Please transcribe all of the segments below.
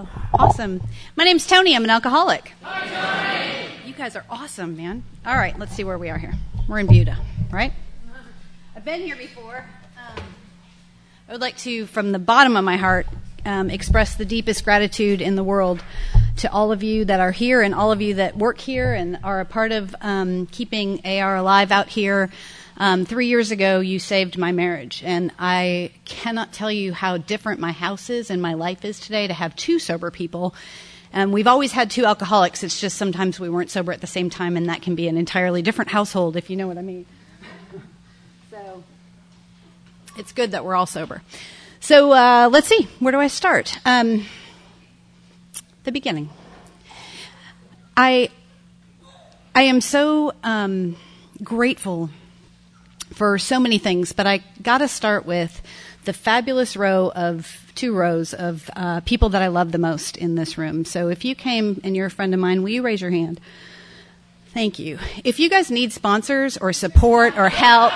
Awesome. My name's Tony. I'm an alcoholic. Hi, Tony. You guys are awesome, man. All right, let's see where we are here. We're in Buda, right? I've been here before. I would like to, from the bottom of my heart, express the deepest gratitude in the world to all of you that are here and all of you that work here and are a part of keeping AR alive out here. 3 years ago, you saved my marriage, and I cannot tell you how different my house is and my life is today to have two sober people. We've always had two alcoholics. It's just sometimes we weren't sober at the same time, and that can be an entirely different household, if you know what I mean. So it's good that we're all sober. So let's see. Where do I start? The beginning. I am so grateful for so many things, but I got to start with the fabulous two rows of people that I love the most in this room. So if you came and you're a friend of mine, will you raise your hand? Thank you. If you guys need sponsors or support or help,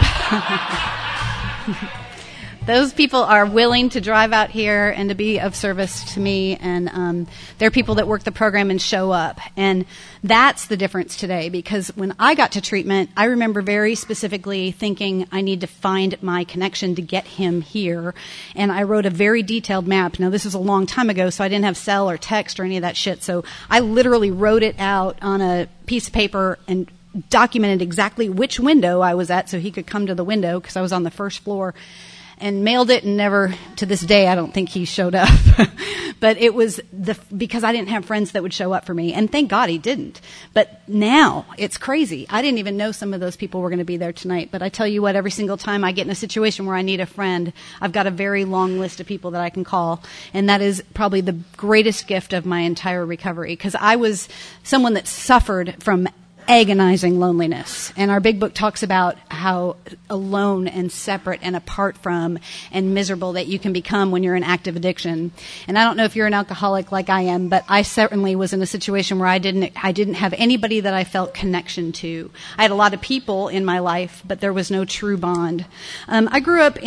those people are willing to drive out here and to be of service to me, and they're people that work the program and show up. And that's the difference today, because when I got to treatment, I remember very specifically thinking I need to find my connection to get him here. And I wrote a very detailed map. Now, this was a long time ago, so I didn't have cell or text or any of that shit. So I literally wrote it out on a piece of paper and documented exactly which window I was at so he could come to the window, because I was on the first floor. And mailed it, and never, to this day, I don't think he showed up. But it was because I didn't have friends that would show up for me. And thank God he didn't. But now, it's crazy. I didn't even know some of those people were going to be there tonight. But I tell you what, every single time I get in a situation where I need a friend, I've got a very long list of people that I can call. And that is probably the greatest gift of my entire recovery. Because I was someone that suffered from agonizing loneliness. And our big book talks about how alone and separate and apart from and miserable that you can become when you're in active addiction. And I don't know if you're an alcoholic like I am, but I certainly was in a situation where I didn't have anybody that I felt connection to. I had a lot of people in my life, but there was no true bond. I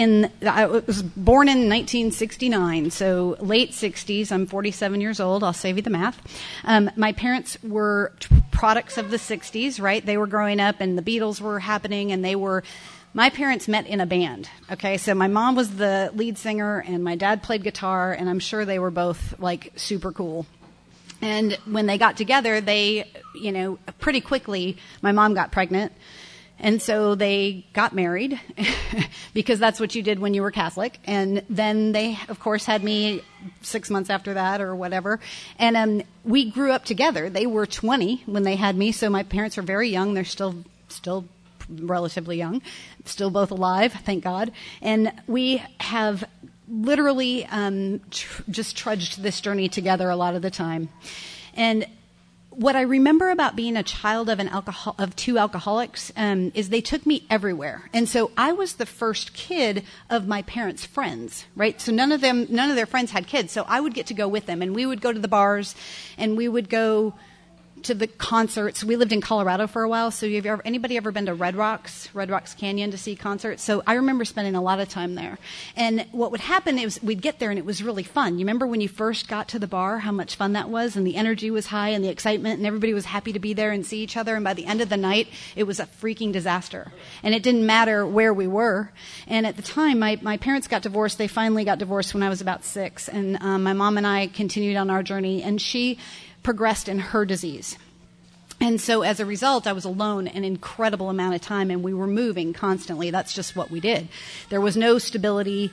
was born in 1969, so late 60s. I'm 47 years old. I'll save you the math. My parents were products of the 60s. Right? They were growing up and the Beatles were happening, and my parents met in a band. Okay. So my mom was the lead singer and my dad played guitar, and I'm sure they were both like super cool. And when they got together, they, pretty quickly, my mom got pregnant. And so they got married because that's what you did when you were Catholic. And then they, of course, had me 6 months after that or whatever. And we grew up together. They were 20 when they had me, so my parents are very young. They're still relatively young, still both alive, thank God. And we have literally just trudged this journey together a lot of the time. And what I remember about being a child of two alcoholics is they took me everywhere. And so I was the first kid of my parents' friends, right? So none of their friends had kids. So I would get to go with them, and we would go to the bars, and we would go to the concerts. We lived in Colorado for a while. So anybody ever been to Red Rocks Canyon to see concerts? So I remember spending a lot of time there. And what would happen is we'd get there and it was really fun. You remember when you first got to the bar, how much fun that was, and the energy was high and the excitement, and everybody was happy to be there and see each other. And by the end of the night, it was a freaking disaster. And it didn't matter where we were. And at the time, my parents got divorced. They finally got divorced when I was about 6. And my mom and I continued on our journey, and she progressed in her disease. And so as a result, I was alone an incredible amount of time, and we were moving constantly. That's just what we did. There was no stability.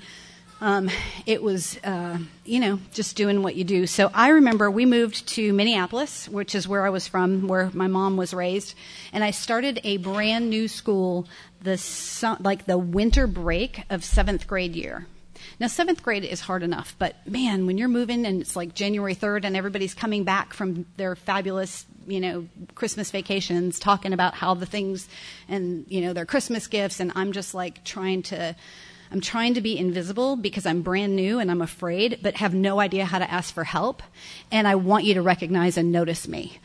It was, just doing what you do. So I remember we moved to Minneapolis, which is where I was from, where my mom was raised. And I started a brand new school the winter break of 7th grade year. Now, 7th grade is hard enough, but man, when you're moving and it's like January 3rd and everybody's coming back from their fabulous, Christmas vacations, talking about how the things and, their Christmas gifts, and I'm just like I'm trying to be invisible because I'm brand new and I'm afraid, but have no idea how to ask for help. And I want you to recognize and notice me.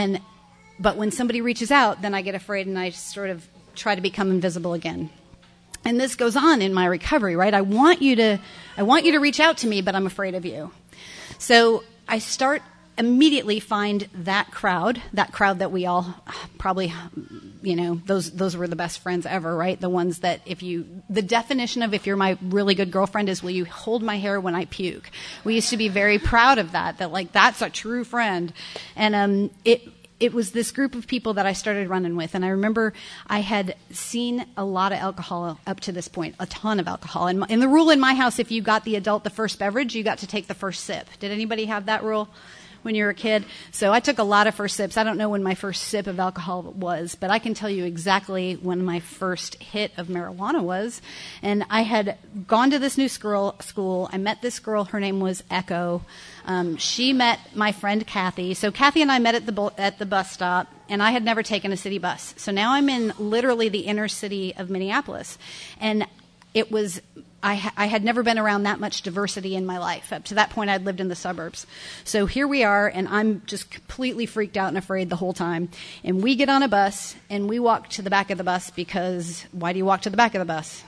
But when somebody reaches out, then I get afraid and I sort of try to become invisible again. And this goes on in my recovery, right? I want you to reach out to me, but I'm afraid of you. So I start immediately find that crowd that we all probably, those were the best friends ever, right? The ones that the definition of if you're my really good girlfriend is, will you hold my hair when I puke? We used to be very proud of that like, that's a true friend. And it was this group of people that I started running with. And I remember I had seen a lot of alcohol up to this point, a ton of alcohol. And the rule in my house, if you got the adult the first beverage, you got to take the first sip. Did anybody have that rule when you were a kid? So I took a lot of first sips. I don't know when my first sip of alcohol was, but I can tell you exactly when my first hit of marijuana was. And I had gone to this new school. I met this girl. Her name was Echo. She met my friend Kathy. So Kathy and I met at the bus stop, and I had never taken a city bus. So now I'm in literally the inner city of Minneapolis. And it was... I had never been around that much diversity in my life. Up to that point, I'd lived in the suburbs. So here we are, and I'm just completely freaked out and afraid the whole time. And we get on a bus, and we walk to the back of the bus because why do you walk to the back of the bus?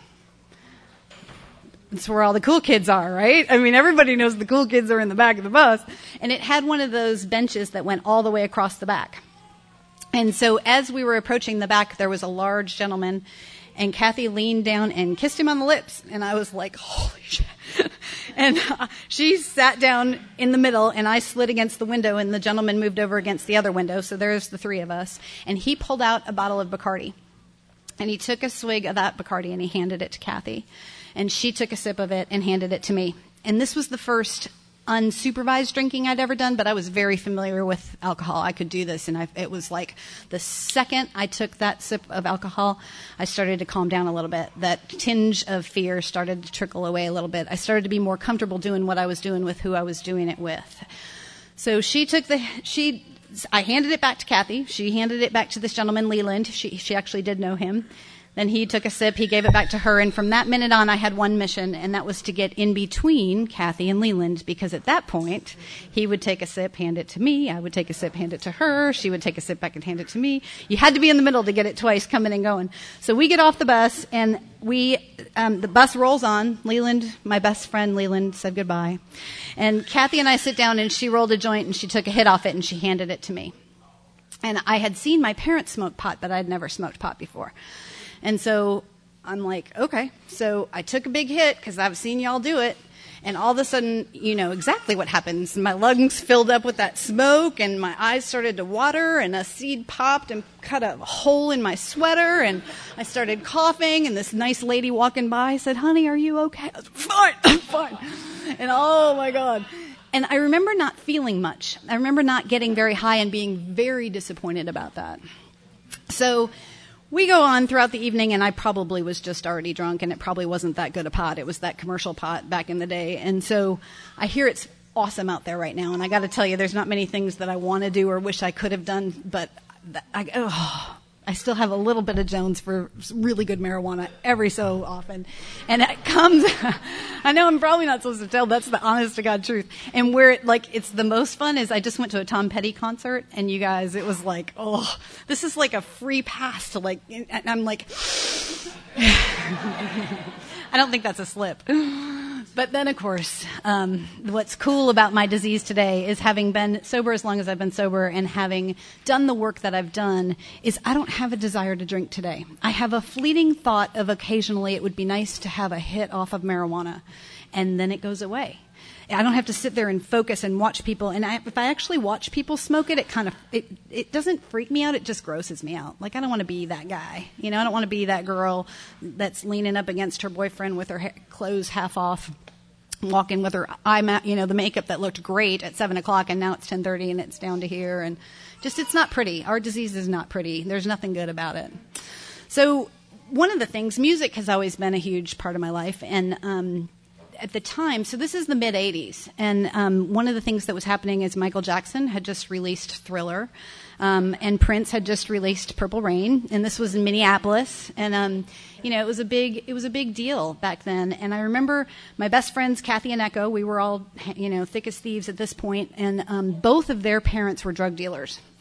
It's where all the cool kids are, right? I mean, everybody knows the cool kids are in the back of the bus. And it had one of those benches that went all the way across the back. And so as we were approaching the back, there was a large gentleman, and Kathy leaned down and kissed him on the lips. And I was like, holy shit. And she sat down in the middle, and I slid against the window, and the gentleman moved over against the other window. So there's the three of us. And he pulled out a bottle of Bacardi. And he took a swig of that Bacardi, and he handed it to Kathy. And she took a sip of it and handed it to me. And this was the first unsupervised drinking I'd ever done, but I was very familiar with alcohol. I could do this, and it was like the second I took that sip of alcohol, I started to calm down a little bit. That tinge of fear started to trickle away a little bit. I started to be more comfortable doing what I was doing with who I was doing it with. So I handed it back to Kathy. She handed it back to this gentleman, Leland. She actually did know him. Then he took a sip, he gave it back to her, and from that minute on, I had one mission, and that was to get in between Kathy and Leland, because at that point, he would take a sip, hand it to me, I would take a sip, hand it to her, she would take a sip back and hand it to me. You had to be in the middle to get it twice, coming and going. So we get off the bus, and the bus rolls on. Leland, my best friend Leland, said goodbye. And Kathy and I sit down, and she rolled a joint, and she took a hit off it, and she handed it to me. And I had seen my parents smoke pot, but I'd never smoked pot before. And so I'm like, okay. So I took a big hit because I've seen y'all do it. And all of a sudden, you know exactly what happens. My lungs filled up with that smoke, and my eyes started to water, and a seed popped and cut a hole in my sweater, and I started coughing, and this nice lady walking by said, honey, are you okay? I was fine, I'm fine. And oh my God. And I remember not feeling much. I remember not getting very high and being very disappointed about that. So we go on throughout the evening, and I probably was just already drunk, and it probably wasn't that good a pot. It was that commercial pot back in the day. And so I hear it's awesome out there right now, and I got to tell you, there's not many things that I want to do or wish I could have done, but I still have a little bit of Jones for really good marijuana every so often. And it comes, I know I'm probably not supposed to tell, that's the honest to God truth. And where it's the most fun is I just went to a Tom Petty concert, and you guys, it was like, oh, this is like a free pass to and I'm like, I don't think that's a slip. But then, of course, what's cool about my disease today is having been sober as long as I've been sober and having done the work that I've done is I don't have a desire to drink today. I have a fleeting thought of occasionally it would be nice to have a hit off of marijuana, and then it goes away. I don't have to sit there and focus and watch people. And if I actually watch people smoke it, it doesn't freak me out. It just grosses me out. Like, I don't want to be that guy. You know, I don't want to be that girl that's leaning up against her boyfriend with her clothes half off, walking with her the makeup that looked great at 7:00, and now it's 10:30 and it's down to here. And just, it's not pretty. Our disease is not pretty. There's nothing good about it. So one of the things, music has always been a huge part of my life. And, at the time, so this is the mid-'80s, and one of the things that was happening is Michael Jackson had just released Thriller, and Prince had just released Purple Rain, and this was in Minneapolis, and it was a big deal back then. And I remember my best friends, Kathy and Echo, we were all thick as thieves at this point, and both of their parents were drug dealers.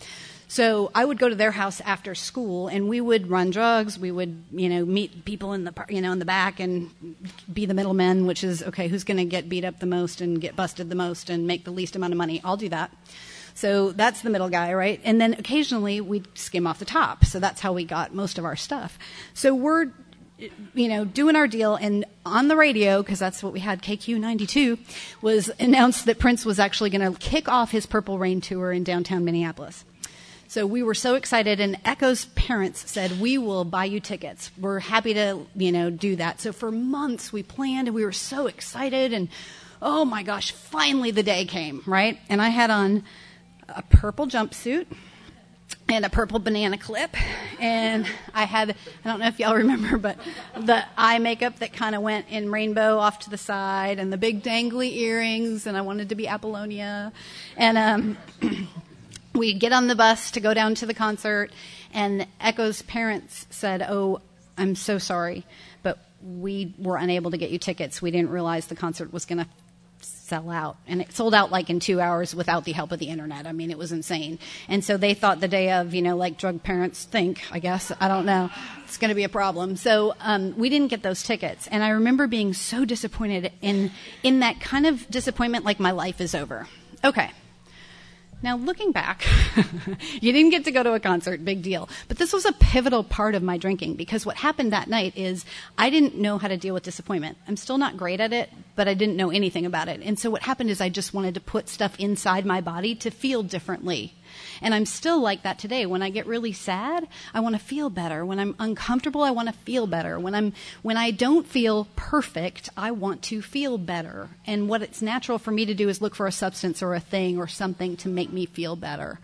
So I would go to their house after school, and we would run drugs. We would, meet people in the back and be the middlemen, which is, okay, who's going to get beat up the most and get busted the most and make the least amount of money? I'll do that. So that's the middle guy, right? And then occasionally we'd skim off the top. So that's how we got most of our stuff. So we're, doing our deal, and on the radio, because that's what we had, KQ92, was announced that Prince was actually going to kick off his Purple Rain tour in downtown Minneapolis. So we were so excited, and Echo's parents said, we will buy you tickets. We're happy to, do that. So for months we planned, and we were so excited, and oh my gosh, finally the day came, right? And I had on a purple jumpsuit and a purple banana clip, and I don't know if y'all remember, but the eye makeup that kind of went in rainbow off to the side, and the big dangly earrings, and I wanted to be Apollonia. And we get on the bus to go down to the concert, and Echo's parents said, oh, I'm so sorry, but we were unable to get you tickets. We didn't realize the concert was going to sell out. And it sold out like in 2 hours without the help of the internet. I mean, it was insane. And so they thought the day of, like drug parents think, I guess, I don't know, it's going to be a problem. So we didn't get those tickets. And I remember being so disappointed in that kind of disappointment, like my life is over. Okay. Now, looking back, you didn't get to go to a concert, big deal. But this was a pivotal part of my drinking, because what happened that night is I didn't know how to deal with disappointment. I'm still not great at it, but I didn't know anything about it. And so what happened is I just wanted to put stuff inside my body to feel differently. And I'm still like that today. When I get really sad, I want to feel better. When I'm uncomfortable, I want to feel better. When I don't feel perfect, I want to feel better. And what it's natural for me to do is look for a substance or a thing or something to make me feel better.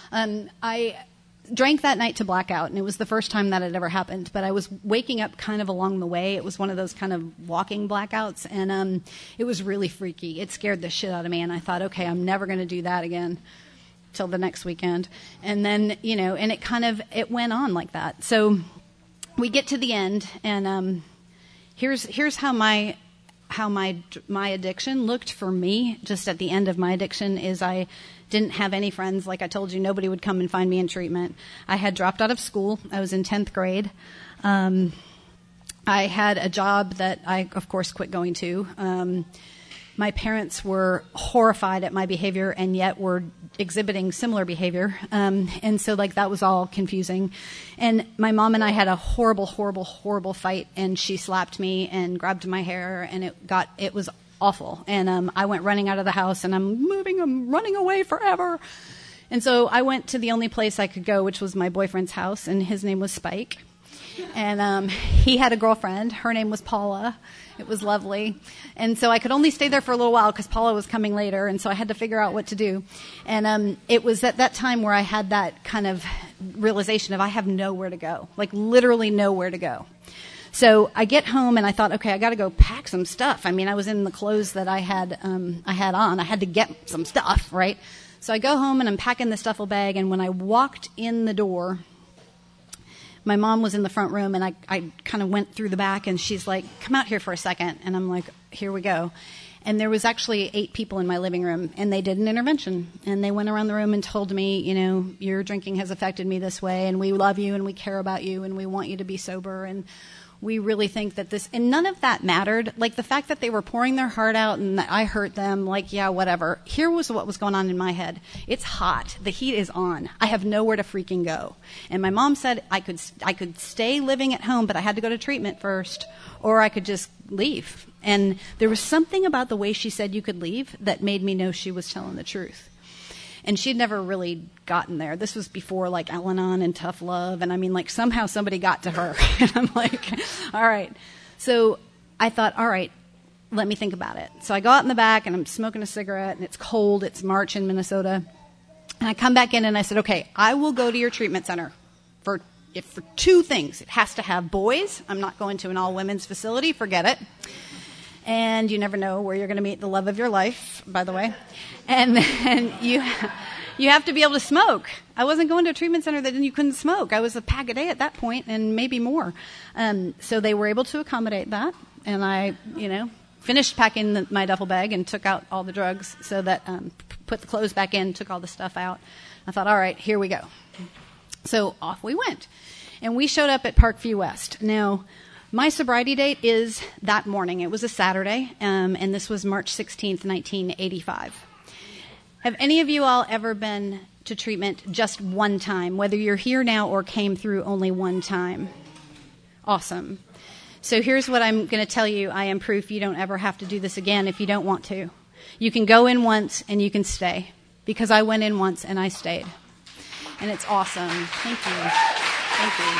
I drank that night to blackout, and it was the first time that had ever happened. But I was waking up kind of along the way. It was one of those kind of walking blackouts, and it was really freaky. It scared the shit out of me, and I thought, okay, I'm never going to do that again till the next weekend. And then, and it went on like that. So we get to the end, and here's how my addiction looked for me. Just at the end of my addiction is I didn't have any friends. Like I told you, nobody would come and find me in treatment. I had dropped out of school. I was in 10th grade. I had a job that I, of course, quit going to. My parents were horrified at my behavior and yet were exhibiting similar behavior. And so that was all confusing. And my mom and I had a horrible, horrible, horrible fight, and she slapped me and grabbed my hair, and it was awful. And I went running out of the house, and I'm running away forever. And so I went to the only place I could go, which was my boyfriend's house, and his name was Spike. And he had a girlfriend. Her name was Paula. It was lovely. And so I could only stay there for a little while because Paula was coming later, and so I had to figure out what to do. And it was at that time where I had that kind of realization of I have nowhere to go, like literally nowhere to go. So I get home, and I thought, okay, I got to go pack some stuff. I mean, I was in the clothes that I had on. I had to get some stuff, right? So I go home, and I'm packing this duffel bag, and when I walked in the door, my mom was in the front room, and I kind of went through the back, and she's like, come out here for a second. And I'm like, here we go. And there was actually 8 people in my living room, and they did an intervention. And they went around the room and told me, your drinking has affected me this way, and we love you, and we care about you, and we want you to be sober, and we really think that this, and none of that mattered. Like the fact that they were pouring their heart out and that I hurt them, yeah, whatever. Here was what was going on in my head. It's hot. The heat is on. I have nowhere to freaking go. And my mom said I could stay living at home, but I had to go to treatment first, or I could just leave. And there was something about the way she said you could leave that made me know she was telling the truth. And she'd never really gotten there. This was before Al-Anon and tough love. And somehow somebody got to her. And I'm like, all right. So I thought, all right, let me think about it. So I go out in the back, and I'm smoking a cigarette, and it's cold. It's March in Minnesota. And I come back in, and I said, okay, I will go to your treatment center for 2 things. It has to have boys. I'm not going to an all-women's facility. Forget it. And you never know where you're going to meet the love of your life, by the way. And then you have to be able to smoke. I wasn't going to a treatment center that you couldn't smoke. I was a pack a day at that point, and maybe more. So they were able to accommodate that. And I, finished packing my duffel bag and took out all the drugs so that put the clothes back in, took all the stuff out. I thought, all right, here we go. So off we went. And we showed up at Parkview West. Now, my sobriety date is that morning. It was a Saturday, and this was March 16th, 1985. Have any of you all ever been to treatment just one time, whether you're here now or came through only one time? Awesome. So here's what I'm going to tell you. I am proof you don't ever have to do this again if you don't want to. You can go in once and you can stay, because I went in once and I stayed. And it's awesome. Thank you. Thank you.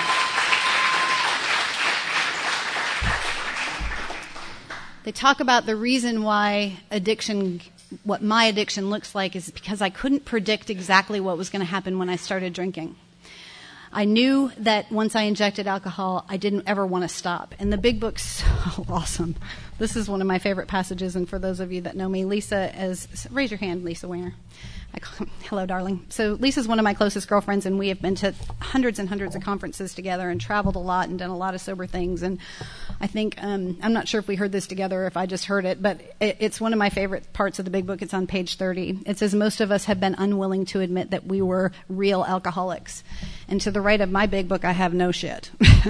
They talk about the reason why addiction, what my addiction looks like, is because I couldn't predict exactly what was going to happen when I started drinking. I knew that once I injected alcohol, I didn't ever want to stop. And the big book's so awesome. This is one of my favorite passages, and for those of you that know me, Lisa is, raise your hand, Lisa Weiner. Hello, darling. So Lisa's one of my closest girlfriends, and we have been to hundreds and hundreds of conferences together and traveled a lot and done a lot of sober things. And I think, I'm not sure if we heard this together or if I just heard it, but it's one of my favorite parts of the big book. It's on page 30. It says, most of us have been unwilling to admit that we were real alcoholics. And to the right of my big book, I have no shit.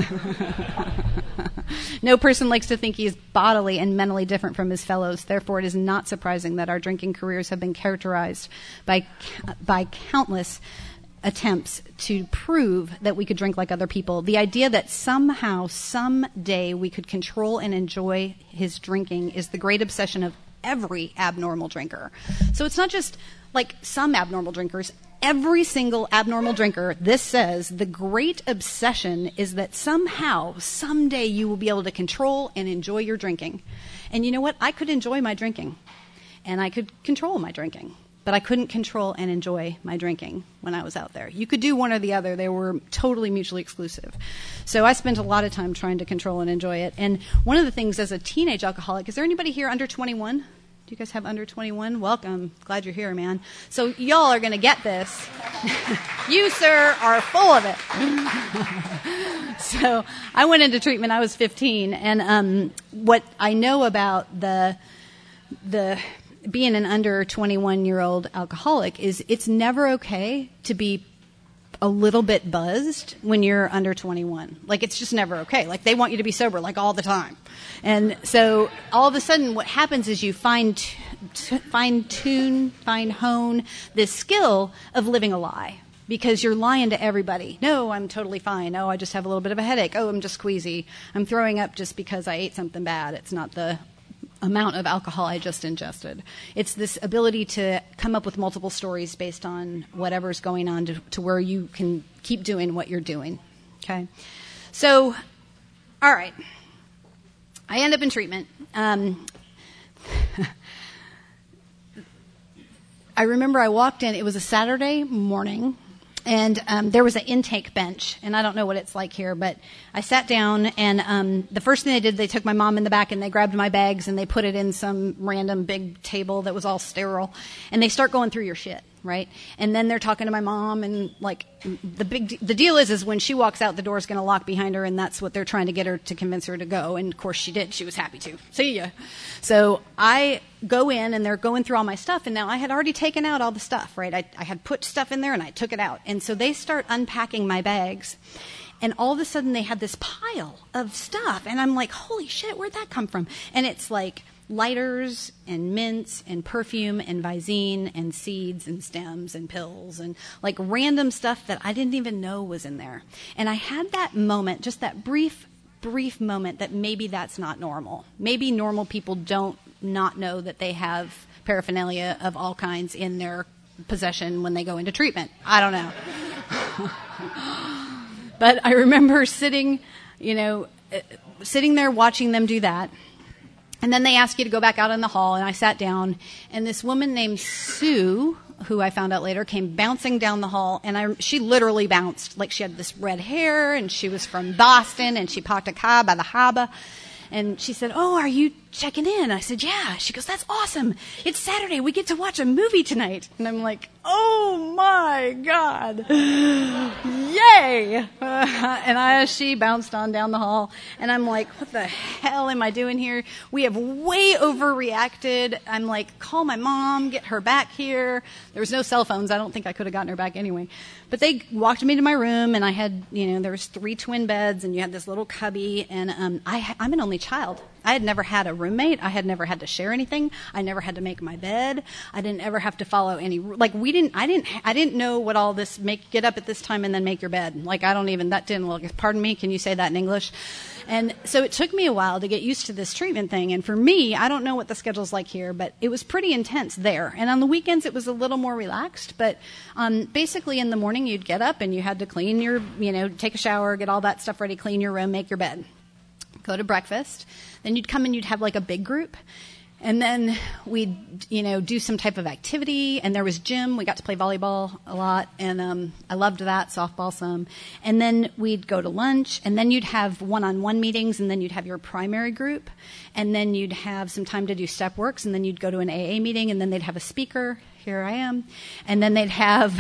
No person likes to think he is bodily and mentally different from his fellows. Therefore, it is not surprising that our drinking careers have been characterized by countless attempts to prove that we could drink like other people. The idea that somehow, someday, we could control and enjoy his drinking is the great obsession of every abnormal drinker. So it's not just like some abnormal drinkers. Every single abnormal drinker, this says, the great obsession is that somehow, someday, you will be able to control and enjoy your drinking. And you know what? I could enjoy my drinking, and I could control my drinking. But I couldn't control and enjoy my drinking when I was out there. You could do one or the other. They were totally mutually exclusive. So I spent a lot of time trying to control and enjoy it. And one of the things as a teenage alcoholic, is there anybody here under 21? Do you guys have under 21? Welcome. Glad you're here, man. So y'all are going to get this. You, sir, are full of it. So I went into treatment. I was 15. And what I know about the being an under 21-year-old alcoholic is it's never okay to be a little bit buzzed when you're under 21. Like, it's just never okay. Like, they want you to be sober, like, all the time. And so all of a sudden what happens is you hone this skill of living a lie. Because you're lying to everybody. No, I'm totally fine. Oh, I just have a little bit of a headache. Oh, I'm just queasy. I'm throwing up just because I ate something bad. It's not the amount of alcohol I just ingested. It's this ability to come up with multiple stories based on whatever's going on to where you can keep doing what you're doing. Okay? So, all right. I end up in treatment. I remember I walked in. It was a Saturday morning. And there was an intake bench, and I don't know what it's like here, but I sat down, and the first thing they did, they took my mom in the back, and they grabbed my bags, and they put it in some random big table that was all sterile, and they start going through your shit, right? And then they're talking to my mom, and like the deal is when she walks out, the door's going to lock behind her, and that's what they're trying to get her to convince her to go. And of course she did. She was happy to. See ya. So I go in, and they're going through all my stuff, and now I had already taken out all the stuff, right? I had put stuff in there, and I took it out. And so they start unpacking my bags, and all of a sudden they had this pile of stuff, and I'm like, holy shit, where'd that come from? And it's like lighters and mints and perfume and Visine and seeds and stems and pills and like random stuff that I didn't even know was in there. And I had that moment, just that brief moment, that maybe that's not normal. Maybe normal people don't not know that they have paraphernalia of all kinds in their possession when they go into treatment. I don't know. But I remember sitting there watching them do that. And then they asked you to go back out in the hall, and I sat down, and this woman named Sue, who I found out later, came bouncing down the hall, and she literally bounced. Like, she had this red hair, and she was from Boston, and she parked a car by the harbor. And she said, oh, are you checking in. I said, yeah. She goes, that's awesome. It's Saturday. We get to watch a movie tonight. And I'm like, oh my God. Yay. And she bounced on down the hall. And I'm like, what the hell am I doing here? We have way overreacted. I'm like, call my mom, get her back here. There was no cell phones. I don't think I could have gotten her back anyway. But they walked me to my room, and I had, there was 3 twin beds, and you had this little cubby, and I'm an only child. I had never had a roommate. I had never had to share anything. I never had to make my bed. I didn't ever have to follow any, I didn't know what all this, get up at this time and then make your bed. That didn't look, pardon me, can you say that in English? And so it took me a while to get used to this treatment thing. And for me, I don't know what the schedule's like here, but it was pretty intense there. And on the weekends, it was a little more relaxed. But basically in the morning, you'd get up and you had to clean your, take a shower, get all that stuff ready, clean your room, make your bed, go to breakfast. Then you'd come and you'd have like a big group. And then we'd, do some type of activity. And there was gym. We got to play volleyball a lot. And I loved that, softball some. And then we'd go to lunch. And then you'd have one-on-one meetings. And then you'd have your primary group. And then you'd have some time to do step works. And then you'd go to an AA meeting. And then they'd have a speaker. Here I am. And then they'd have,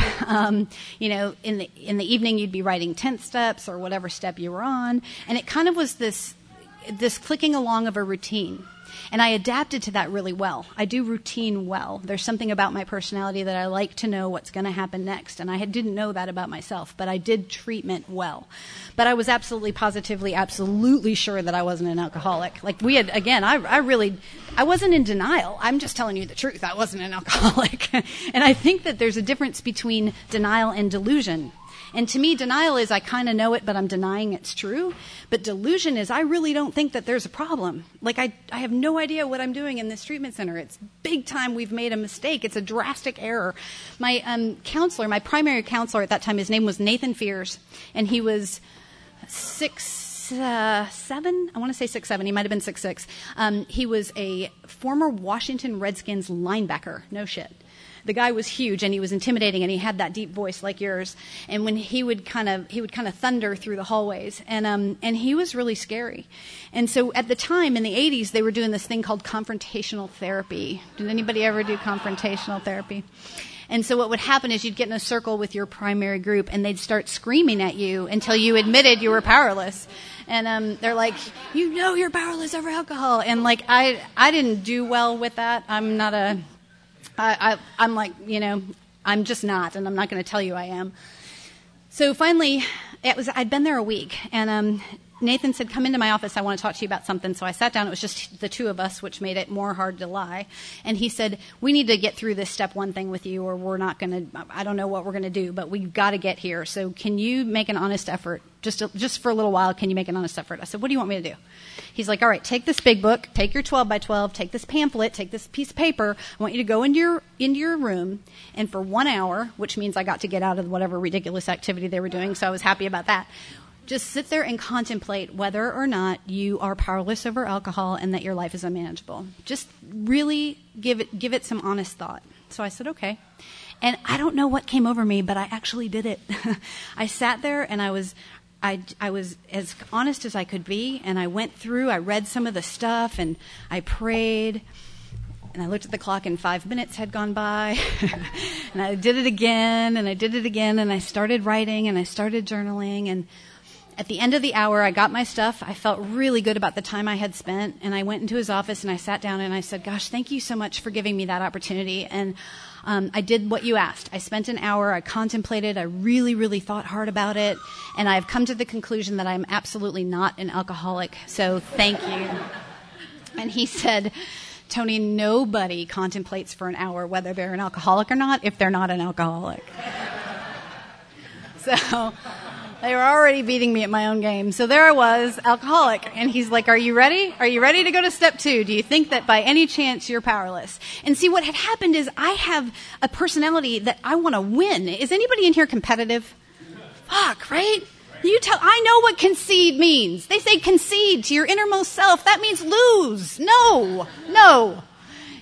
in the evening, you'd be writing 10th steps or whatever step you were on. And it kind of was this clicking along of a routine. And I adapted to that really well. I do routine well. There's something about my personality that I like to know what's going to happen next. And I didn't know that about myself, but I did treatment well. But I was absolutely sure that I wasn't an alcoholic. Like we had, again, I wasn't in denial. I'm just telling you the truth. I wasn't an alcoholic. And I think that there's a difference between denial and delusion. And to me, denial is I kind of know it, but I'm denying it's true. But delusion is I really don't think that there's a problem. Like I have no idea what I'm doing in this treatment center. It's big time we've made a mistake. It's a drastic error. My counselor, my primary counselor at that time, his name was Nathan Fears, and he was 6'7", I want to say 6'7", he might have been 6'6". He was a former Washington Redskins linebacker. No shit. The guy was huge and he was intimidating and he had that deep voice like yours. And when he would kind of thunder through the hallways and he was really scary. And so at the time in the 80s, they were doing this thing called confrontational therapy. Did anybody ever do confrontational therapy? And so what would happen is you'd get in a circle with your primary group and they'd start screaming at you until you admitted you were powerless. And they're like, you're powerless over alcohol. And like, I didn't do well with that. I'm like, I'm just not, and I'm not going to tell you I am. So finally, I'd been there a week, and Nathan said, come into my office, I want to talk to you about something. So I sat down, it was just the two of us, which made it more hard to lie. And he said, we need to get through this step 1 thing with you, or we're not going to, I don't know what we're going to do, but we've got to get here. So can you make an honest effort? Just for a little while, can you make an honest effort? I said, what do you want me to do? He's like, all right, take this big book, take your 12 by 12, take this pamphlet, take this piece of paper. I want you to go into your room, and for 1 hour, which means I got to get out of whatever ridiculous activity they were doing, so I was happy about that. Just sit there and contemplate whether or not you are powerless over alcohol and that your life is unmanageable. Just really give it some honest thought. So I said, okay. And I don't know what came over me, but I actually did it. I sat there and I was as honest as I could be, and I went through, I read some of the stuff, and I prayed, and I looked at the clock, and 5 minutes had gone by, and I did it again, and I started writing, and I started journaling, and at the end of the hour, I got my stuff. I felt really good about the time I had spent, and I went into his office, and I sat down, and I said, gosh, thank you so much for giving me that opportunity, and I did what you asked. I spent an hour, I contemplated, I really, really thought hard about it, and I've come to the conclusion that I'm absolutely not an alcoholic, so thank you. And he said, Tony, nobody contemplates for an hour whether they're an alcoholic or not if they're not an alcoholic. So they were already beating me at my own game. So there I was, alcoholic. And he's like, are you ready? Are you ready to go to step 2? Do you think that by any chance you're powerless? And see, what had happened is I have a personality that I want to win. Is anybody in here competitive? Fuck, right? I know what concede means. They say concede to your innermost self. That means lose. No.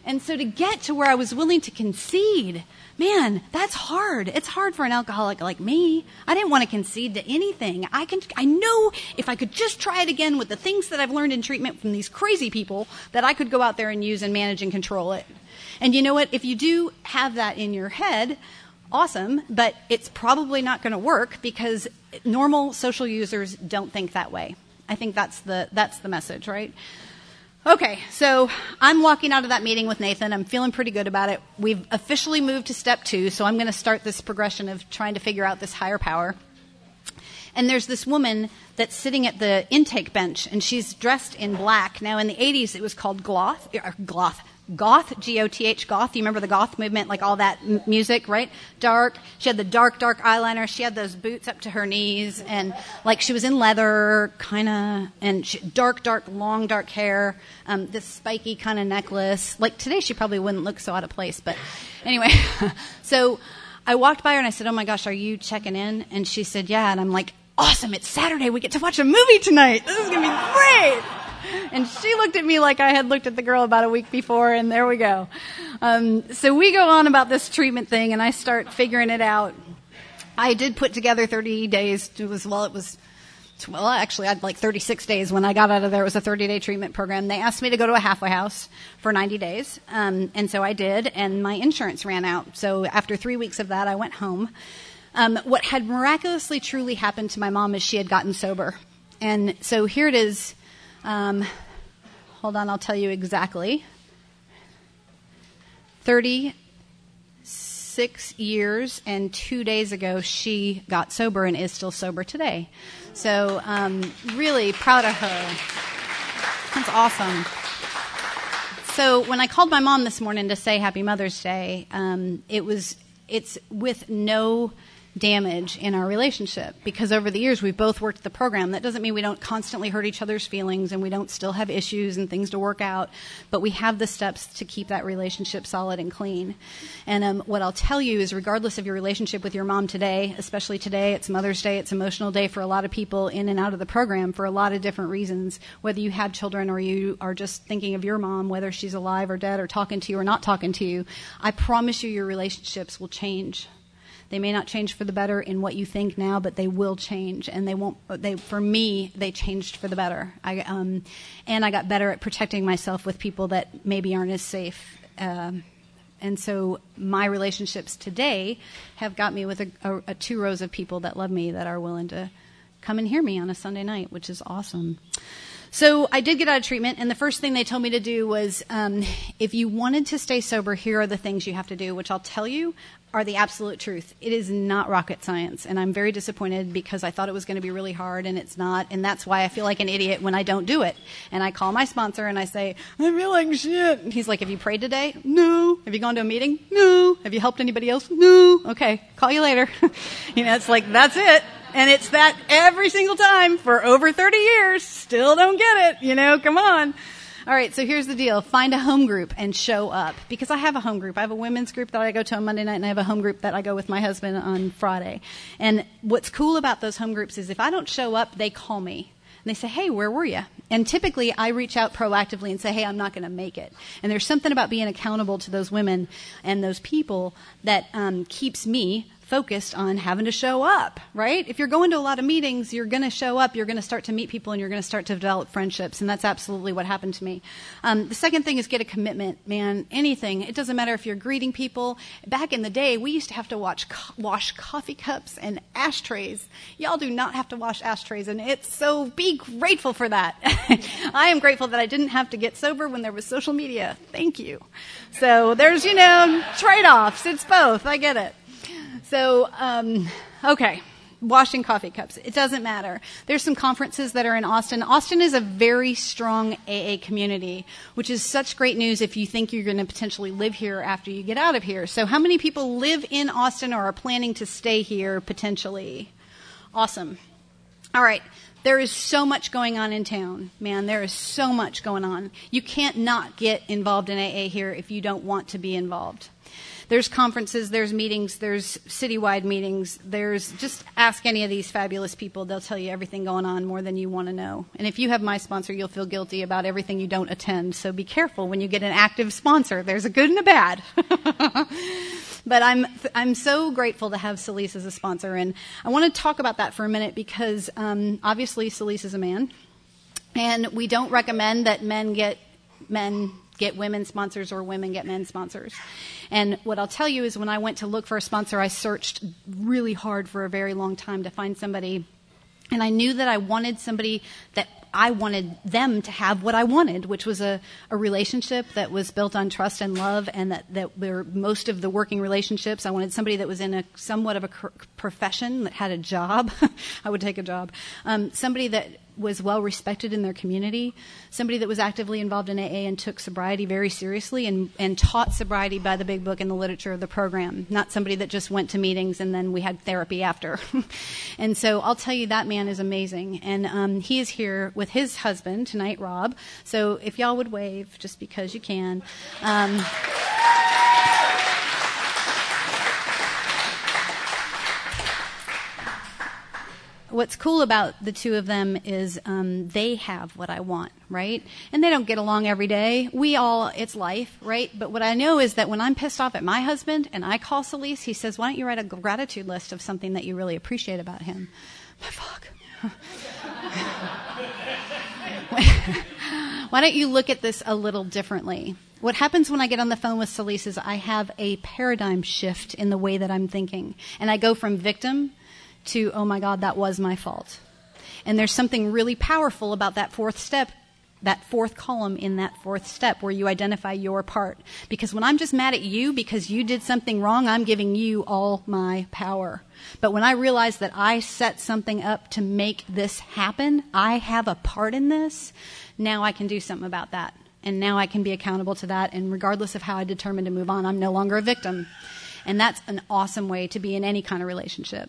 And so to get to where I was willing to concede, man, that's hard. It's hard for an alcoholic like me. I didn't want to concede to anything. I know if I could just try it again with the things that I've learned in treatment from these crazy people, that I could go out there and use and manage and control it. And you know what? If you do have that in your head, awesome, but it's probably not going to work because normal social users don't think that way. I think that's the message, right? Okay, so I'm walking out of that meeting with Nathan. I'm feeling pretty good about it. We've officially moved to step 2, so I'm going to start this progression of trying to figure out this higher power. And there's this woman that's sitting at the intake bench, and she's dressed in black. Now, in the 80s, it was called Goth, G-O-T-H, goth. You remember the goth movement, like all that music, right? Dark. She had the dark eyeliner. She had those boots up to her knees, and like she was in leather, kind of, and dark, long, dark hair, this spiky kind of necklace. Like today, she probably wouldn't look so out of place, but anyway. So I walked by her and I said, "Oh my gosh, are you checking in?" And she said, "Yeah." And I'm like, "Awesome, it's Saturday. We get to watch a movie tonight. This is going to be great." And she looked at me like I had looked at the girl about a week before, and there we go. So we go on about this treatment thing, and I start figuring it out. I did put together 30 days. Actually, I had like 36 days when I got out of there. It was a 30-day treatment program. They asked me to go to a halfway house for 90 days, and so I did, and my insurance ran out. So after 3 weeks of that, I went home. What had miraculously truly happened to my mom is she had gotten sober. And so here it is. Hold on, I'll tell you exactly. 36 years and 2 days ago, she got sober and is still sober today. So really proud of her. That's awesome. So when I called my mom this morning to say Happy Mother's Day, it's with no damage in our relationship, because over the years we've both worked the program. That doesn't mean we don't constantly hurt each other's feelings and we don't still have issues and things to work out, but we have the steps to keep that relationship solid and clean. And what I'll tell you is, regardless of your relationship with your mom today, especially today, it's Mother's Day, it's Emotional Day for a lot of people in and out of the program for a lot of different reasons, whether you have children or you are just thinking of your mom, whether she's alive or dead or talking to you or not talking to you. I promise you your relationships will change. They may not change for the better in what you think now, but they will change, and they won't. For me, they changed for the better. And I got better at protecting myself with people that maybe aren't as safe. And so my relationships today have got me with a 2 rows of people that love me, that are willing to come and hear me on a Sunday night, which is awesome. So I did get out of treatment, and the first thing they told me to do was, if you wanted to stay sober, here are the things you have to do, which I'll tell you are the absolute truth. It is not rocket science, and I'm very disappointed because I thought it was going to be really hard, and it's not, and that's why I feel like an idiot when I don't do it. And I call my sponsor, and I say, I feel like shit. And he's like, have you prayed today? No. Have you gone to a meeting? No. Have you helped anybody else? No. Okay, call you later. It's like, that's it. And it's that every single time for over 30 years. Still don't get it, come on. All right, so here's the deal. Find a home group and show up. Because I have a home group. I have a women's group that I go to on Monday night, and I have a home group that I go with my husband on Friday. And what's cool about those home groups is if I don't show up, they call me. And they say, hey, where were you? And typically I reach out proactively and say, hey, I'm not going to make it. And there's something about being accountable to those women and those people that keeps me focused on having to show up, right? If you're going to a lot of meetings, you're going to show up, you're going to start to meet people, and you're going to start to develop friendships, and that's absolutely what happened to me. The second thing is get a commitment, man. Anything. It doesn't matter if you're greeting people. Back in the day, we used to have to wash coffee cups and ashtrays. Y'all do not have to wash ashtrays, and be grateful for that. I am grateful that I didn't have to get sober when there was social media. Thank you. So there's, trade-offs. It's both. I get it. So, okay, washing coffee cups. It doesn't matter. There's some conferences that are in Austin. Austin is a very strong AA community, which is such great news if you think you're going to potentially live here after you get out of here. So how many people live in Austin or are planning to stay here potentially? Awesome. All right. There is so much going on in town, man. There is so much going on. You can't not get involved in AA here if you don't want to be involved. There's conferences, there's meetings, there's citywide meetings. Just ask any of these fabulous people. They'll tell you everything going on more than you want to know. And if you have my sponsor, you'll feel guilty about everything you don't attend. So be careful when you get an active sponsor. There's a good and a bad. But I'm so grateful to have Celise as a sponsor. And I want to talk about that for a minute because obviously Celise is a man. And we don't recommend that men get women sponsors or women get men sponsors. And what I'll tell you is when I went to look for a sponsor, I searched really hard for a very long time to find somebody. And I knew that I wanted somebody that I wanted them to have what I wanted, which was a relationship that was built on trust and love, and that were most of the working relationships. I wanted somebody that was in a somewhat of a profession, that had a job. I would take a job. Somebody that was well respected in their community, somebody that was actively involved in AA and took sobriety very seriously and taught sobriety by the big book and the literature of the program, not somebody that just went to meetings and then we had therapy after. And so I'll tell you, that man is amazing. And he is here with his husband tonight, Rob. So if y'all would wave, just because you can. What's cool about the two of them is they have what I want, right? And they don't get along every day. It's life, right? But what I know is that when I'm pissed off at my husband and I call Celise, he says, why don't you write a gratitude list of something that you really appreciate about him? Fuck. Why don't you look at this a little differently? What happens when I get on the phone with Celise is I have a paradigm shift in the way that I'm thinking. And I go from victim to, oh my God, that was my fault. And there's something really powerful about that fourth step, that fourth column in that fourth step where you identify your part. Because when I'm just mad at you because you did something wrong, I'm giving you all my power. But when I realize that I set something up to make this happen, I have a part in this, now I can do something about that. And now I can be accountable to that. And regardless of how I determine to move on, I'm no longer a victim. And that's an awesome way to be in any kind of relationship.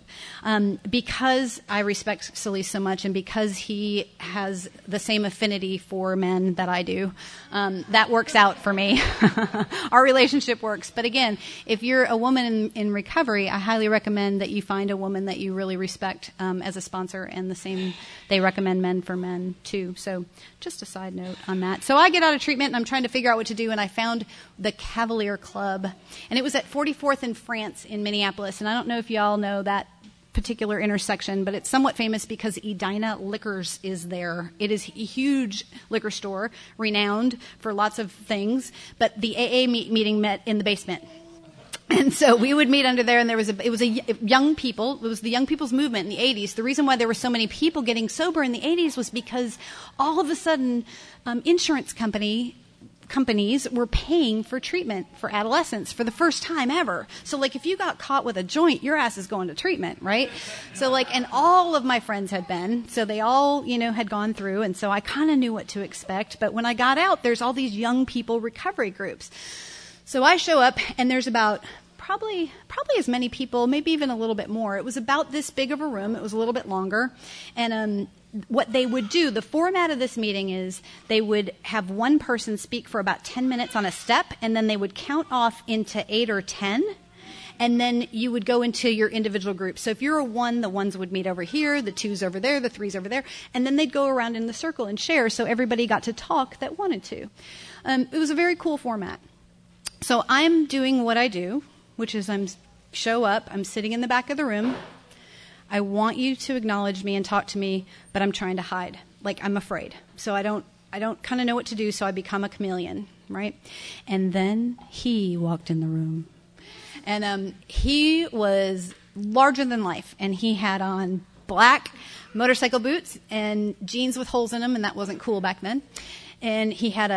Because I respect Celise so much and because he has the same affinity for men that I do, that works out for me. Our relationship works. But again, if you're a woman in recovery, I highly recommend that you find a woman that you really respect as a sponsor, and the same, they recommend men for men too. So just a side note on that. So I get out of treatment and I'm trying to figure out what to do, and I found the Cavalier Club. And it was at 44th in France in Minneapolis, and I don't know if y'all know that particular intersection, but it's somewhat famous because Edina Liquors is there. It is a huge liquor store, renowned for lots of things, but the AA meeting met in the basement. And so we would meet under there, and it was the young people's movement in the 80s. The reason why there were so many people getting sober in the 80s was because all of a sudden insurance companies were paying for treatment for adolescents for the first time ever. So like if you got caught with a joint, your ass is going to treatment, right? So like, and all of my friends had been, so they all, had gone through, and so I kind of knew what to expect. But when I got out, there's all these young people recovery groups. So I show up, and there's about probably as many people, maybe even a little bit more. It was about this big of a room. It was a little bit longer. And what they would do, the format of this meeting is they would have one person speak for about 10 minutes on a step, and then they would count off into 8 or 10, and then you would go into your individual group. So if you're a 1, the 1s would meet over here, the 2s over there, the 3s over there, and then they'd go around in the circle and share, so everybody got to talk that wanted to. It was a very cool format. So I'm doing what I do, which is show up, I'm sitting in the back of the room. I want you to acknowledge me and talk to me, but I'm trying to hide. Like, I'm afraid. So I don't kind of know what to do, so I become a chameleon, right? And then he walked in the room. And he was larger than life, and he had on black motorcycle boots and jeans with holes in them, and that wasn't cool back then. And he had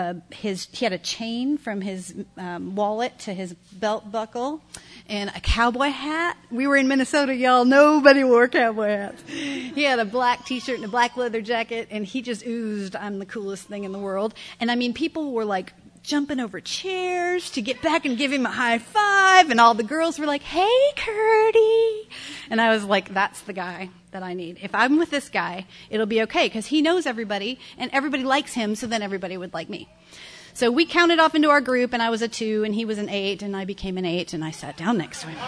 a chain from his wallet to his belt buckle, and a cowboy hat. We were in Minnesota, y'all. Nobody wore cowboy hats. He had a black T-shirt and a black leather jacket, and he just oozed, I'm the coolest thing in the world. And I mean, people were like jumping over chairs to get back and give him a high five, and all the girls were like, hey, Curdy. And I was like, that's the guy that I need. If I'm with this guy, it'll be okay, because he knows everybody, and everybody likes him, so then everybody would like me. So we counted off into our group, and I was a 2, and he was an 8, and I became an 8, and I sat down next to him.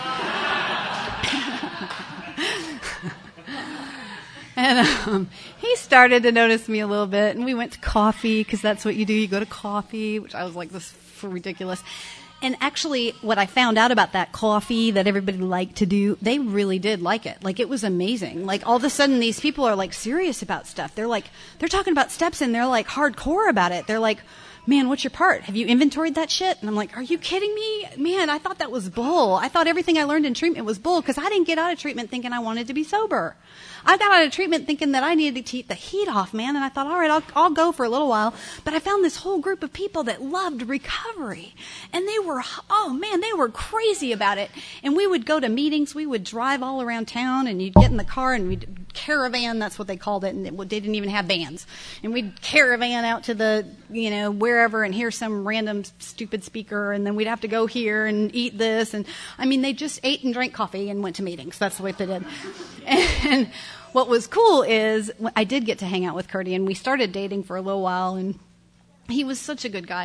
And he started to notice me a little bit, and we went to coffee, because that's what you do. You go to coffee, which I was like, this is ridiculous. And actually, what I found out about that coffee that everybody liked to do, they really did like it. Like, it was amazing. Like, all of a sudden, these people are, like, serious about stuff. They're talking about steps, and they're, like, hardcore about it. They're like, man, what's your part? Have you inventoried that shit? And I'm like, are you kidding me? Man, I thought that was bull. I thought everything I learned in treatment was bull, because I didn't get out of treatment thinking I wanted to be sober. I got out of treatment thinking that I needed to keep the heat off, man. And I thought, all right, I'll go for a little while. But I found this whole group of people that loved recovery. And they were crazy about it. And we would go to meetings. We would drive all around town, and you'd get in the car, and we'd caravan, that's what they called it. And they didn't even have vans. And we'd caravan out to the, wherever, and hear some random stupid speaker. And then we'd have to go here and eat this. And I mean, they just ate and drank coffee and went to meetings. That's the way they did. And what was cool is I did get to hang out with Curdy, and we started dating for a little while, and he was such a good guy.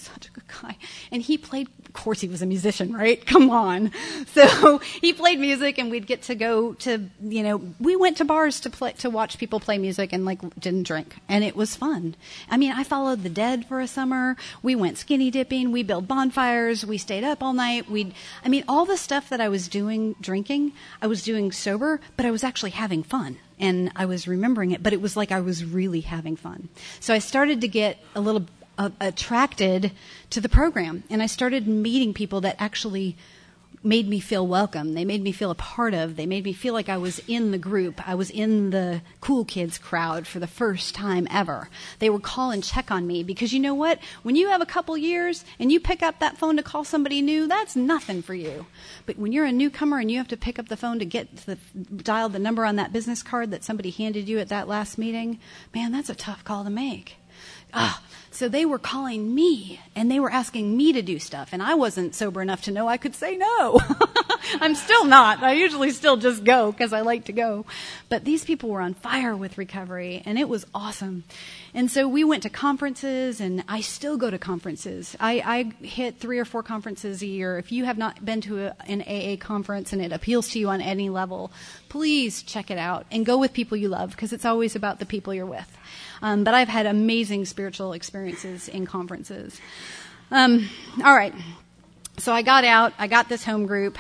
And he played, of course he was a musician, right? Come on. So he played music, and we'd get to go to, we went to bars to watch people play music, and didn't drink. And it was fun. I mean, I followed the Dead for a summer. We went skinny dipping. We built bonfires. We stayed up all night. All the stuff that I was doing drinking, I was doing sober, but I was actually having fun. And I was remembering it, but it was like I was really having fun. So I started to get a little attracted to the program, and I started meeting people that actually made me feel welcome. They made me feel a part of. They made me feel like I was in the group. I was in the cool kids crowd for the first time ever. They would call and check on me, because you know what? When you have a couple years and you pick up that phone to call somebody new, that's nothing for you. But when you're a newcomer and you have to pick up the phone to dial the number on that business card that somebody handed you at that last meeting, man, that's a tough call to make. So they were calling me, and they were asking me to do stuff, and I wasn't sober enough to know I could say no. I'm still not. I usually still just go because I like to go. But these people were on fire with recovery, and it was awesome. And so we went to conferences, and I still go to conferences. I hit 3 or 4 conferences a year. If you have not been to an AA conference and it appeals to you on any level, please check it out and go with people you love, because it's always about the people you're with. But I've had amazing spiritual experiences in conferences. All right. So I got out. I got this home group.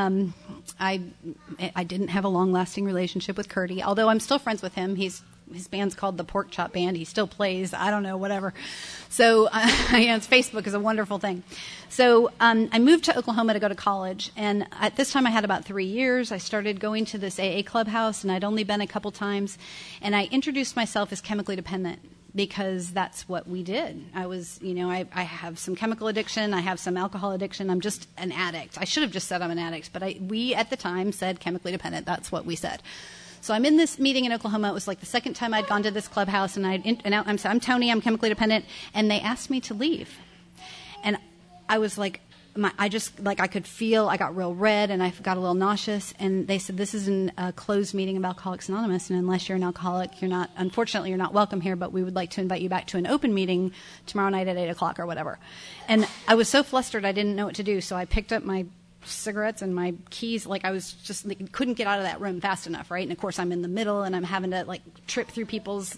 I didn't have a long-lasting relationship with Curdy, although I'm still friends with him. His band's called the Pork Chop Band. He still plays. I don't know, whatever. So Facebook is a wonderful thing. So I moved to Oklahoma to go to college, and at this time I had about 3 years. I started going to this AA clubhouse, and I'd only been a couple times, and I introduced myself as chemically dependent, because that's what we did. I was, I have some chemical addiction. I have some alcohol addiction. I'm just an addict. I should have just said I'm an addict, but we at the time said chemically dependent. That's what we said. So I'm in this meeting in Oklahoma. It was like the second time I'd gone to this clubhouse, and I'm Tony. I'm chemically dependent, and they asked me to leave, and I was like, I could feel, I got real red, and I got a little nauseous, and they said, this is a closed meeting of Alcoholics Anonymous, and unless you're an alcoholic, unfortunately, you're not welcome here, but we would like to invite you back to an open meeting tomorrow night at 8 o'clock or whatever. And I was so flustered, I didn't know what to do, so I picked up my cigarettes and my keys. I was just couldn't get out of that room fast enough, right? And of course I'm in the middle, and I'm having to trip through people's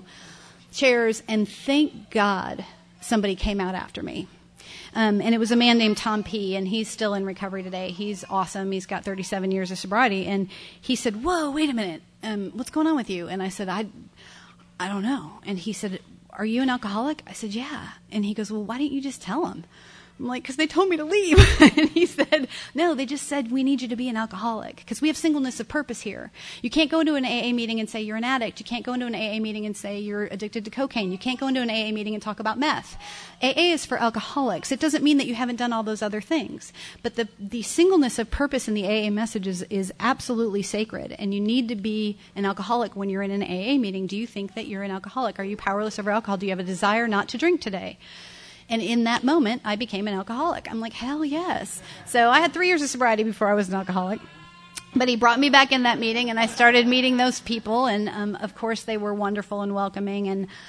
chairs, and thank God somebody came out after me. And it was a man named Tom P., and he's still in recovery today. He's awesome. He's got 37 years of sobriety. And he said, whoa, wait a minute. What's going on with you? And I said, I don't know. And he said, are you an alcoholic? I said, yeah. And he goes, well, why didn't you just tell him? I'm like, because they told me to leave. And he said, no, they just said, we need you to be an alcoholic, because we have singleness of purpose here. You can't go into an AA meeting and say you're an addict. You can't go into an AA meeting and say you're addicted to cocaine. You can't go into an AA meeting and talk about meth. AA is for alcoholics. It doesn't mean that you haven't done all those other things. But the singleness of purpose in the AA message is absolutely sacred. And you need to be an alcoholic when you're in an AA meeting. Do you think that you're an alcoholic? Are you powerless over alcohol? Do you have a desire not to drink today? And in that moment, I became an alcoholic. I'm like, hell yes. So I had 3 years of sobriety before I was an alcoholic. But he brought me back in that meeting, and I started meeting those people, and of course they were wonderful and welcoming,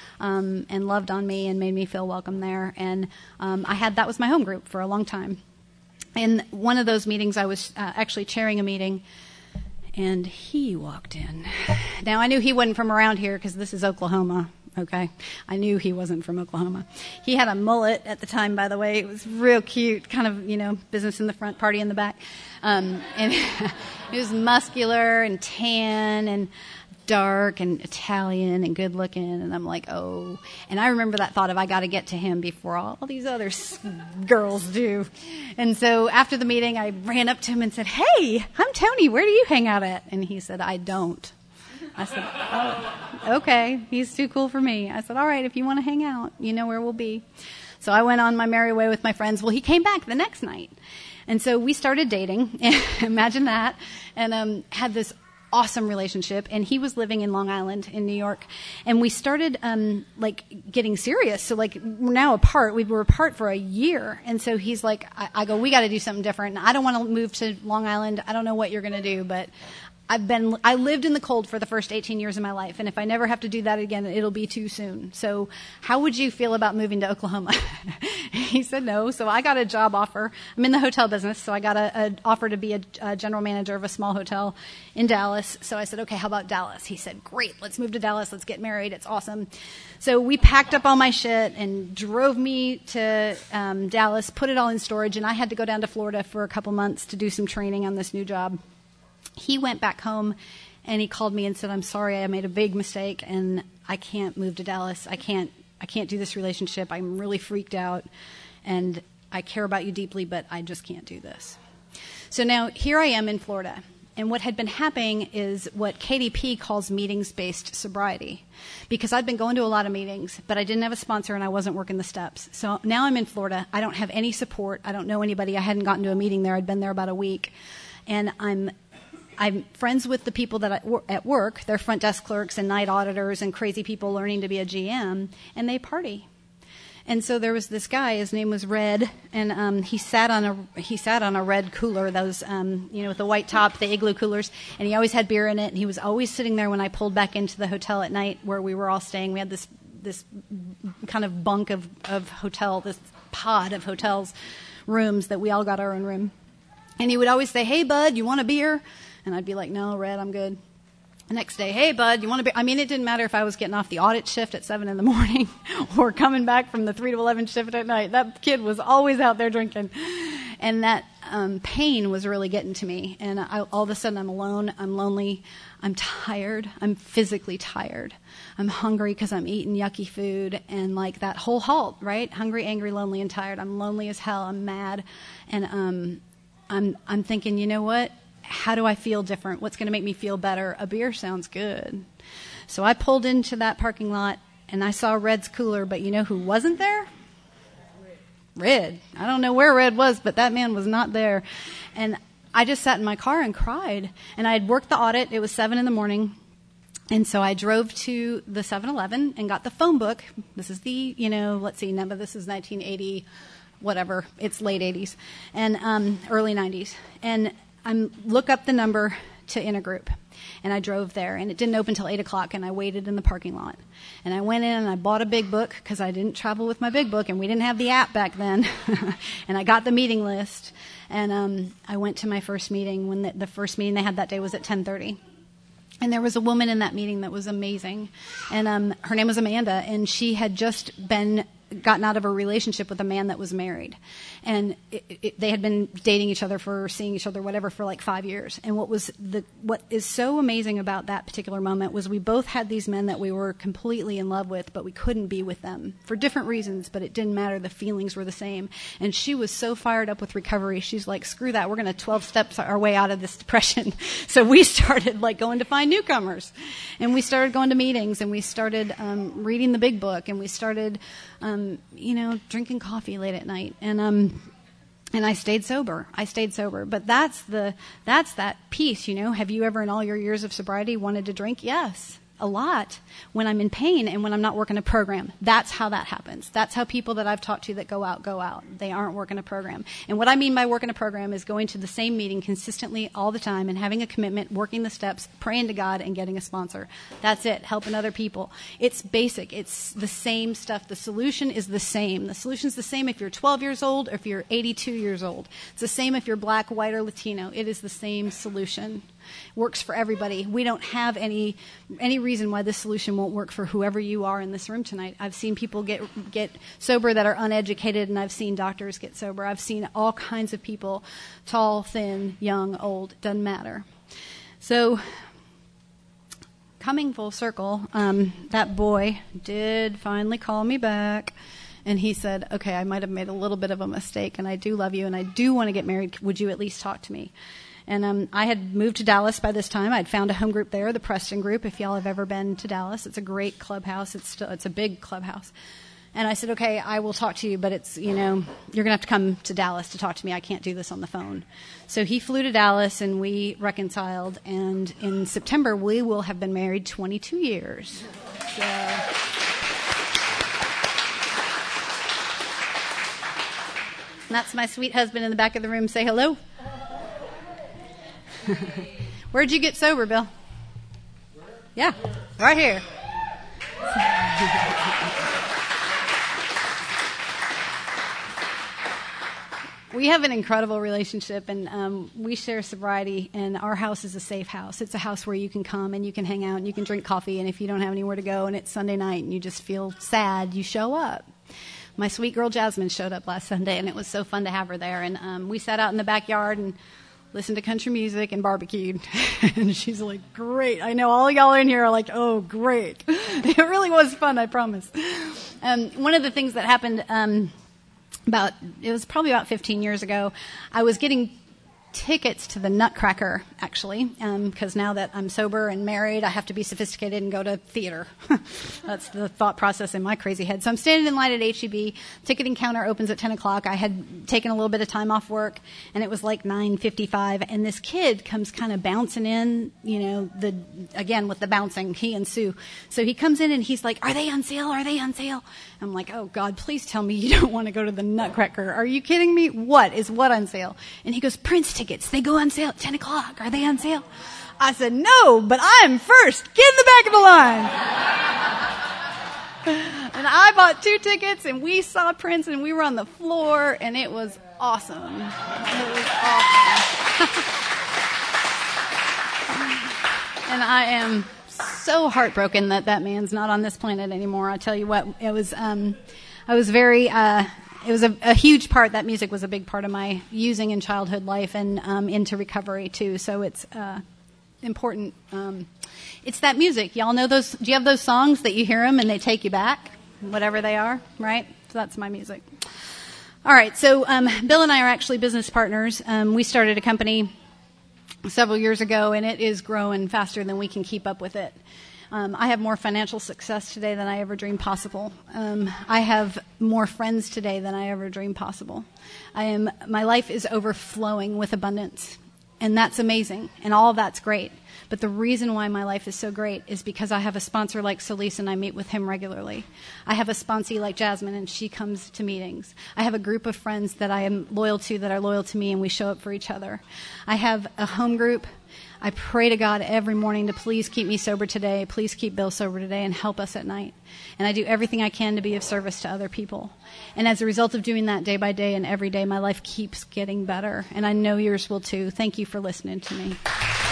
and loved on me and made me feel welcome there. And that was my home group for a long time. In one of those meetings, I was actually chairing a meeting, and he walked in. Now, I knew he wasn't from around here because this is Oklahoma. Okay, I knew he wasn't from Oklahoma. He had a mullet at the time, by the way. It was real cute, kind of, business in the front, party in the back. And he was muscular and tan and dark and Italian and good looking. And I'm like, oh. And I remember that thought of, I got to get to him before all these other girls do. And so after the meeting, I ran up to him and said, hey, I'm Tony. Where do you hang out at? And he said, I don't. I said, oh, okay, he's too cool for me. I said, all right, if you want to hang out, you know where we'll be. So I went on my merry way with my friends. Well, he came back the next night. And so we started dating. Imagine that. And had this awesome relationship. And he was living in Long Island in New York. And we started getting serious. So we're now apart. We were apart for a year. And so he's like, I go, we got to do something different. And I don't want to move to Long Island. I don't know what you're going to do, but I lived in the cold for the first 18 years of my life, and if I never have to do that again, it'll be too soon. So how would you feel about moving to Oklahoma? He said no, so I got a job offer. I'm in the hotel business, so I got an offer to be a general manager of a small hotel in Dallas. So I said, okay, how about Dallas? He said, great, let's move to Dallas, let's get married, it's awesome. So we packed up all my shit and drove me to Dallas, put it all in storage, and I had to go down to Florida for a couple months to do some training on this new job. He went back home, and he called me and said, I'm sorry, I made a big mistake, and I can't move to Dallas. I can't do this relationship. I'm really freaked out, and I care about you deeply, but I just can't do this. So now here I am in Florida, and what had been happening is what KDP calls meetings-based sobriety, because I'd been going to a lot of meetings, but I didn't have a sponsor, and I wasn't working the steps. So now I'm in Florida. I don't have any support. I don't know anybody. I hadn't gotten to a meeting there. I'd been there about a week, and I'm friends with the people that at work. They're front desk clerks and night auditors and crazy people learning to be a GM, and they party. And so there was this guy. His name was Red, and he sat on a red cooler, those with the white top, the igloo coolers, and he always had beer in it. And he was always sitting there when I pulled back into the hotel at night where we were all staying. We had this kind of bunk of hotel, this pod of hotels rooms that we all got our own room. And he would always say, "Hey, bud, you want a beer?" And I'd be like, "No, Red, I'm good." The next day, "Hey, bud, you want to be?" I mean, it didn't matter if I was getting off the audit shift at 7 a.m. or coming back from the 3 to 11 shift at night. That kid was always out there drinking. And that pain was really getting to me. And all of a sudden, I'm alone. I'm lonely. I'm tired. I'm physically tired. I'm hungry because I'm eating yucky food. And like that whole halt, right? Hungry, angry, lonely, and tired. I'm lonely as hell. I'm mad. And I'm thinking, you know what? How do I feel different? What's going to make me feel better? A beer sounds good. So I pulled into that parking lot, and I saw Red's cooler, but you know who wasn't there? Red. I don't know where Red was, but that man was not there. And I just sat in my car and cried. And I had worked the audit. It was 7 a.m. And so I drove to the 7-Eleven and got the phone book. This is the, let's see, number. This is 1980, whatever. It's late 80s and early 90s. And I look up the number to Intergroup, and I drove there, and it didn't open until 8 o'clock, and I waited in the parking lot. And I went in, and I bought a big book, because I didn't travel with my big book, and we didn't have the app back then. And I got the meeting list, and I went to my first meeting. When the first meeting they had that day was at 10:30. And there was a woman in that meeting that was amazing, and her name was Amanda, and she had just gotten out of a relationship with a man that was married, and they had been dating each other seeing each other, whatever, for like 5 years. And what is so amazing about that particular moment was we both had these men that we were completely in love with, but we couldn't be with them for different reasons, but it didn't matter. The feelings were the same. And she was so fired up with recovery. She's like, screw that. We're going to 12 steps our way out of this depression. So we started going to find newcomers, and we started going to meetings, and we started reading the big book, and we started drinking coffee late at night, and I stayed sober. But that's that piece, Have you ever in all your years of sobriety wanted to drink? Yes. a lot when I'm in pain and when I'm not working a program. That's how that happens. That's how people that I've talked to that go out. They aren't working a program. And what I mean by working a program is going to the same meeting consistently all the time and having a commitment, working the steps, praying to God, and getting a sponsor. That's it, helping other people. It's basic. It's the same stuff. The solution is the same. The solution is the same if you're 12 years old or if you're 82 years old. It's the same if you're black, white, or Latino. It is the same solution. Works for everybody. We don't have any reason why this solution won't work for whoever you are in this room tonight. I've seen people get sober that are uneducated, and I've seen doctors get sober. I've seen all kinds of people, tall, thin, young, old, doesn't matter. So, coming full circle, that boy did finally call me back. And he said, okay, I might have made a little bit of a mistake, and I do love you, and I do want to get married. Would you at least talk to me? And I had moved to Dallas by this time. I'd found a home group there, the Preston Group, if y'all have ever been to Dallas. It's a great clubhouse. It's a big clubhouse. And I said, okay, I will talk to you, but it's, you're going to have to come to Dallas to talk to me. I can't do this on the phone. So he flew to Dallas, and we reconciled. And in September, we will have been married 22 years. So... And that's my sweet husband in the back of the room. Say hello. Where'd you get sober, Bill? Yeah, right here. We have an incredible relationship, and we share sobriety, and our house is a safe house. It's a house where you can come and you can hang out and you can drink coffee, and if you don't have anywhere to go and it's Sunday night and you just feel sad, you show up. My sweet girl Jasmine showed up last Sunday, and it was so fun to have her there. And we sat out in the backyard and listened to country music and barbecued. And she's like, great. I know all y'all in here are like, oh, great. It really was fun, I promise. One of the things that happened it was probably about 15 years ago, I was getting tickets to the Nutcracker, actually, because now that I'm sober and married, I have to be sophisticated and go to theater. That's the thought process in my crazy head. So I'm standing in line at HEB. Ticketing counter opens at 10 o'clock. I had taken a little bit of time off work, and it was like 9:55, and this kid comes kind of bouncing in, again with the bouncing, he and Sue. So he comes in, and he's like, are they on sale? Are they on sale? I'm like, oh, God, please tell me you don't want to go to the Nutcracker. Are you kidding me? What on sale? And he goes, Prince tickets. They go on sale at 10 o'clock. Are they on sale? I said, no, but I'm first. Get in the back of the line. And I bought 2 tickets, and we saw Prince, and we were on the floor, and it was awesome. It was awesome. And I am so heartbroken that man's not on this planet anymore. I tell you what, it was a huge part. That music was a big part of my using in childhood life and into recovery too. So it's important. It's that music. Y'all know those? Do you have those songs that you hear them and they take you back, whatever they are, right? So that's my music. All right. So Bill and I are actually business partners. We started a company several years ago, and it is growing faster than we can keep up with it. I have more financial success today than I ever dreamed possible. I have more friends today than I ever dreamed possible. My life is overflowing with abundance, and that's amazing, and all of that's great. But the reason why my life is so great is because I have a sponsor like Solis, and I meet with him regularly. I have a sponsee like Jasmine, and she comes to meetings. I have a group of friends that I am loyal to that are loyal to me, and we show up for each other. I have a home group. I pray to God every morning to please keep me sober today, please keep Bill sober today, and help us at night. And I do everything I can to be of service to other people. And as a result of doing that day by day and every day, my life keeps getting better. And I know yours will too. Thank you for listening to me.